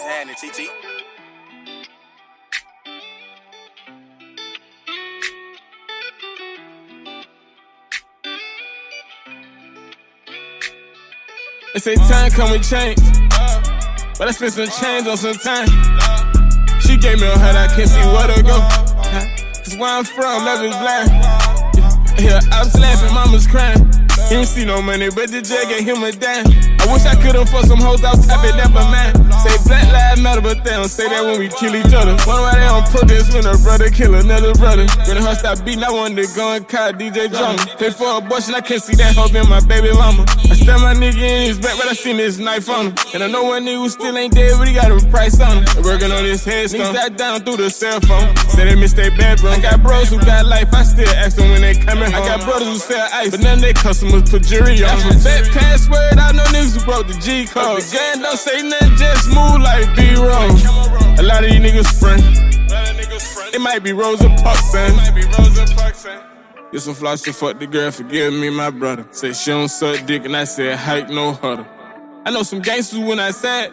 happening, TT? They say time come with change, but I spent some change on some time. She gave me a heart, I can't see where to go. Cause where I'm from, love is blind. Yeah, I was laughing, mama's crying. He ain't see no money, but the judge gave him a dime. I wish I could've fucked some hoes out top, it never mind. Say Black Lives Matter, but they don't say that when we kill each other. Wonder why they don't protest when a brother kill another brother. When the heart stop beating, I wanted to go and call DJ Drama. Pay for abortion, I can't see that hoe being my baby mama. I stabbed my nigga in his back, but I seen this knife on him. And I know one nigga who still ain't dead, but he got a price on him. Working on his headstone, niggas sat down through the cell phone. Say they missed their bedroom. I got bros who got life, I still ask them when they coming home. I got brothers who sell ice, but none of their customers put jury on. Alphabet password, I know niggas who broke the G code. The gang don't say nothing, just move like B-roll. A lot of these niggas front. It might be Rosa Parks, son. Get some floss to fuck the girl, forgive me, my brother. Say she don't suck dick, and I said hike no huddle. I know some gangsters when I said.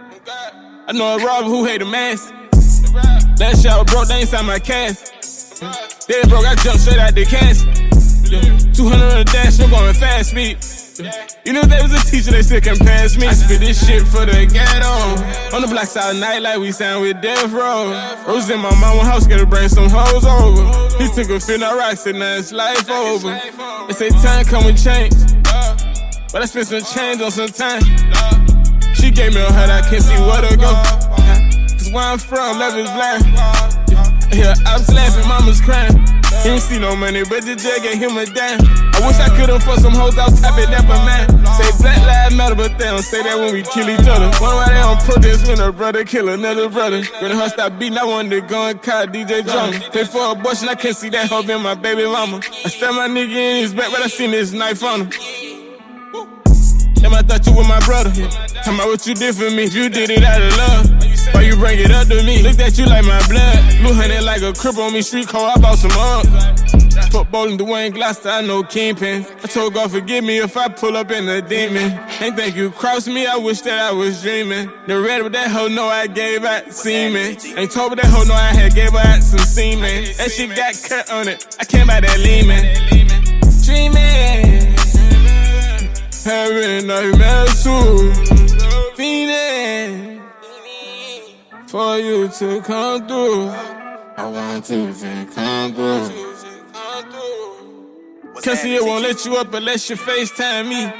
I know a robber who hate a mask. Last shot broke, they ain't signed my cash. Dead broke, I jumped straight out the cash. 200 on the dash, I'm going fast speed. You know they was a teacher, they still can pass me. I spit this shit for the ghetto. On the block side night like we sound with Death Row. Rose in my mama's house, gotta bring some hoes over. He took a fit, I rock, said now it's life over. They say time come with change, but I spent some change on some time. She gave me a heart, I can't see where to go. Cause where I'm from, love is blind. Yeah, I was laughing, mama's crying. He ain't see no money, but the judge gave him a dime. I wish I could've fucked some hoes out top, it never mind. Say Black Lives Matter, but they don't say that when we kill each other. Wonder why they don't protest when a brother kill another brother. When the heart stop beating, I wanted to go and call DJ Drama. Pay for abortion, I can't see that hoe being my baby mama. I stabbed my nigga in his back, but I seen this knife on him. Damn, I thought you were my brother. Tell me what you did for me, you did it out of love. Why you bring it up to me? Looked at you like my blood. Blue hunted like a crip on me, street code, I bought some up. Footballin' Dwayne Gloucester, I know Kingpin. I told God forgive me if I pull up in a demon. Ain't think you crossed me, I wish that I was dreaming. The red with that hoe know I gave out semen. Ain't told me that hoe know I had gave out some semen. That shit got cut on it, I came by that Lehman. Dreaming, having nightmares too. Fiending for you to come through. I want you to come through. Can't see it won't let you up unless you FaceTime me.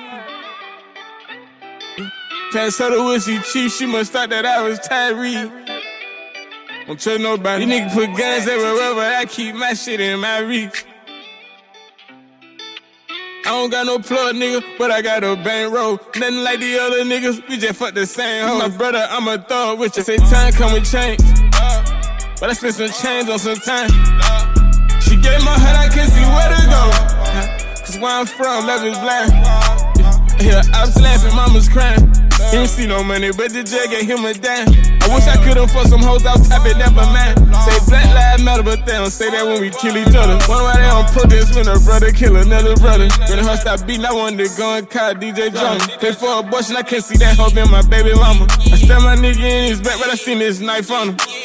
Pass her the whiskey chief, she must thought that I was Tyree. Don't trust nobody. These niggas put guns everywhere, but I keep my shit in my reach. I don't got no plug, nigga, but I got a bankroll. Nothing like the other niggas, we just fuck the same hoe. My brother, I'm a thug with you. Say time come with change, but I spent some change on some time. She gave my heart, I can't see where to go. Cause where I'm from, love is blind. Yeah, I was laughing, mama's crying. He ain't see no money, but the judge gave him a dime. I wish I could've fucked some hoes out top, it never mind. Say Black Lives Matter, but they don't say that when we kill each other. Wonder why they don't protest when a brother kill another brother. When the heart stop beating, I wanted to go and call DJ Drama. Pay for abortion, I can't see that hoe being my baby mama. I stabbed my nigga in his back, but I seen this knife on him.